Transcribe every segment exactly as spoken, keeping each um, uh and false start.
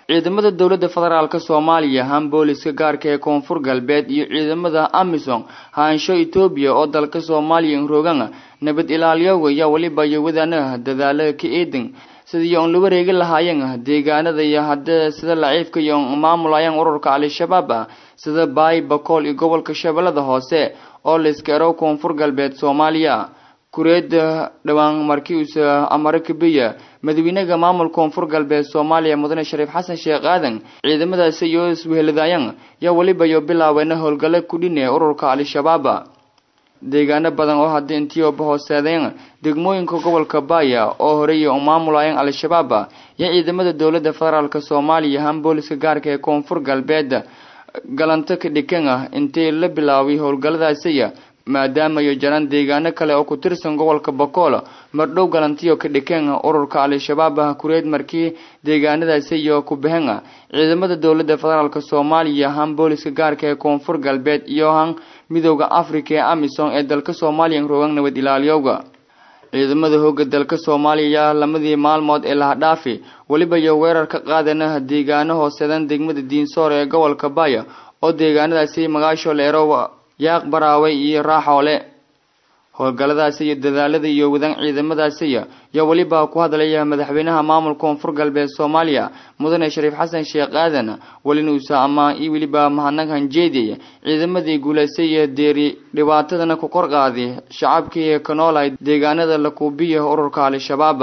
ciidamada dawladda federaalka Soomaaliya han booliska gaarka ee koonfur galbeed iyo ciidamada AMISOM haansho Itoobiya oo dalka Soomaaliya rogan nabad ilaaliyoga ayaa waliba wadana dadaalo ka eedan sidii aan la wareegi lahaayeen deegaanada iyo hadda sida laciifka iyo maamulayaan ururka Al-Shabaab sida Baay Bakool iyo gobolka Shabeellada Hoose oo la iskaro koonfur galbeed Soomaaliya kureed dhawaan markii uu Amarka biya madaxweynaha maamulka koonfur galbeed Soomaaliya Mudane Shariif Xasan Sheekh Aadan ciidamadaas iyo isweheladaayeen ya waliba iyo bilaawayna howlgalo ku dhinay ururka Al-Shabaab deegaano badan oo hadda intii oo hooseedeen degmooyinka gobolka Baaya oo horeeyay oo maamulayeen Al-Shabaab ya ciidamada dawladda federaalka Soomaaliya han booliska gaarka ee koonfur galbeed galanta ka dhigan intii la bilaaway howlgaladaasiya maadaama ay jiraan deegaano kale oo ku tirsan gobolka Bakool mardhow galantiyo ka dhigan ururka Al-Shabaab kureed markii deegaanadaasi iyo ku bahan ciidamada dawladda federaalka Soomaaliya han booliska gaarka ee koonfur galbeed iyo han midowga Afrika ee AMISOM ee dalka Soomaaliya rogan nabad ilaaliyoga ciidamada hooga dalka Soomaaliya lamadii maalmood ee la dhaafi waliba iyo weerar ka qaadana deegaano hooseedan degmada Diinsoor ee gobolka Baaya oo deegaanadaasi magaasho leero yaaq baraaway iyo raaxoole howlgaladaasi iyo dadaalada iyo wadan ciidamadaasi ya waliba ku hadlaya madaxweynaha maamulka koonfur galbeed Soomaaliya Mudane Shariif Xasan Sheekh Aadan walina ama ii waliba mahadnahan jeediyay ciidamadii guuleysay deeri dhibaatadana ku kor qaaday shacabkii ka noolay deegaanada la kuubiyo ururka Al-Shabaab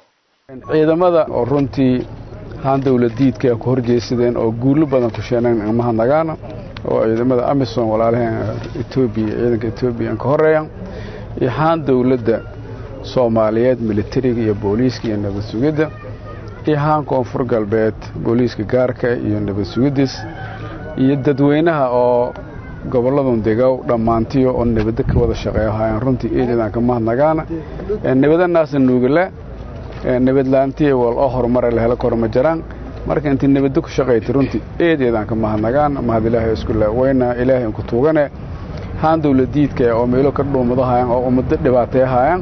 ciidamada oo runtii haan dawladdiidka ku horjeesadeen oo guulo badan ku sheeneen mahadnagaana oo ciidamada AMISOM walaalahan Itoobiya ciidanka Itoobiya ka horeeyaan yahan dawladda Soomaaliyeed militariga iyo booliiska iyo nabad sugidda yahan koonfur galbeed booliiska gaarka iyo nabad sugidis iyo dadweynaha oo goboladan degaw dhamaantiyo oo nabad ka wada shaqeeyaan runtii ciidanka ka mahadnagaana nabadanaas nuugala nabad laantii wal oo horumar la helo korma jiraan marka intii nabad ku shaqeeyay runtii eedeedan ka mahadnagaan mahad Ilaahay isku leewayna Ilaahay ku tuugane haan dawladdiidka oo meelo ka dhuumadahay oo umada dhibaateeyaan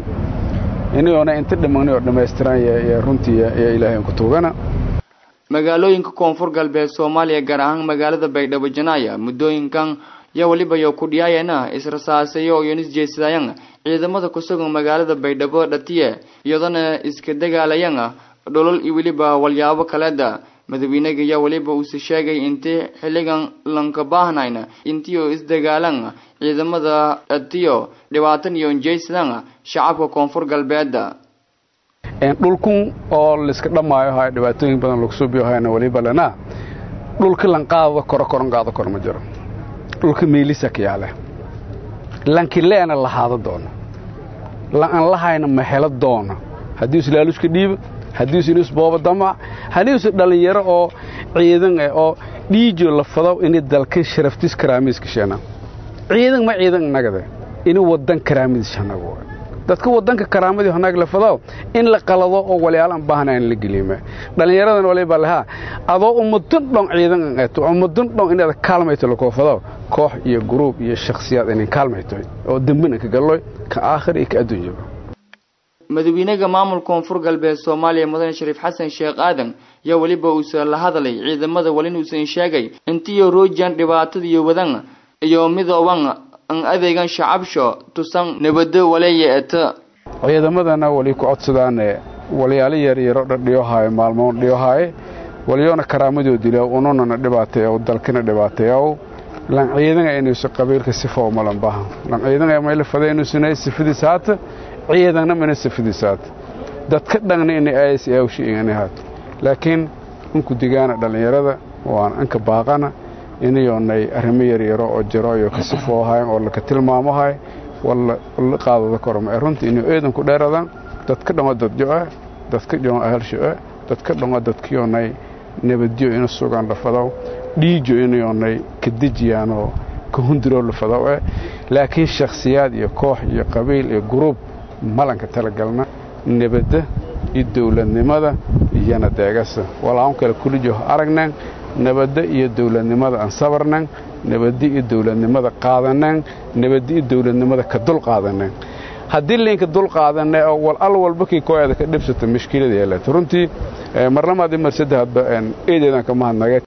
inayna inta dhimanay oo dhameystiran ee runtii ee Ilaahay ku tuugana magaalooyinka koonfur galbeed Soomaaliya gaar ahaan magaalada Baydhabo Janaaya muddooyinkan ya waliba iyo ku dhiyayna israsaasayo iyo isjeesadayaan ciidamada ku sugan magaalada Baydhabo dhatiye iyadana iska dagaalayaan dholol iyo waliba walyaabo kaleeda madaxweynaha ya waliba uu sheegay intii xiligan lanka baahnayna intii isdagaalan ciidamada dhatiyo dhibaatan iyo jeesadaan shacabka koonfur galbeed een dhulku oo la iska dhamaayo hay dhibaatooyin badan lagu soo bixiyayna waliba lana dhulka lan qaado kor koran qaado kor ma jiro dhulka meelisa kiyaale lanki leena la haado doono la aan lahayna ma helo doono hadii islaaluska dhiib hadii isinu booba dama hadii is dhalinyaro oo ciidan ah oo dhiijo la fado in dalka sharaftis karaamis ka sheena ciidan ma ciidan nagada inuu wadan karaamis shanago dadka wadanka karaamadii hanaag la fado in la qalado oo walaalan baahnaan la geliime dhalinyaradan waliba laha adoo ummadun dhan ciidan ah ummadun dhan inaad kaalmayto la koofado koox iyo group iyo shakhsiyaad in kaalmayto oo dambina ka galoy ka aakhir iyo ka adduunyo madaxweynaha maamulka koonfur galbeed Soomaaliya Mudane Shariif Xasan Sheekh Aadan ya waliba uu la hadlay ciidamada walin uu sheegay intii roojan dhibaatada iyo wadan iyo midooban an adeegan shacabsho tusan nabadda walaayada ciidamadana wali ku codsadaan walayaal yar yar dhadhiyo hay maalmoon dhiyo hay waliyona karaamadooda dilaa ununa dhibaateeyo oo dalkana dhibaateeyo lan ciidana inuu si qabiilka si foomalan baahan lan ciidana ma la fadayno sinay sifidisaat ciidana ma sifidisaat dadka dhagna in ay si ay u sheeganayaan laakiin unku digaana dhalinyarada waan anka baaqana inayonay arrimo yar yar oo jiro iyo ka sifoohay oo la ka tilmaamahay wala la qaadada korma runtii inuu eedan ku dheeradan dadka dhama dad jooga dadka dhama ahalsho dadka dhama dadkiyoonay nabadyo in suugan la fado dhiijo inayonay ka dijiyaan oo ka hundiro la fado laakiin shakhsiyaad iyo koox iyo qabiil iyo group malanka talagalna nabadda iyo dawladnimada iyo nadeegasa walaan kala kulijo aragnaan nabadda iyo dawladnimada aan sabarnaan nabadda iyo dawladnimada qaadanaan nabadda iyo dawladnimada ka dul qaadanaan haddii liinka dul qaadanay oo wal al walba kii kooyada ka dhibsata mushkilada yeelato runtii marlamaad mar saddexaad eedeedan ka mahadnagay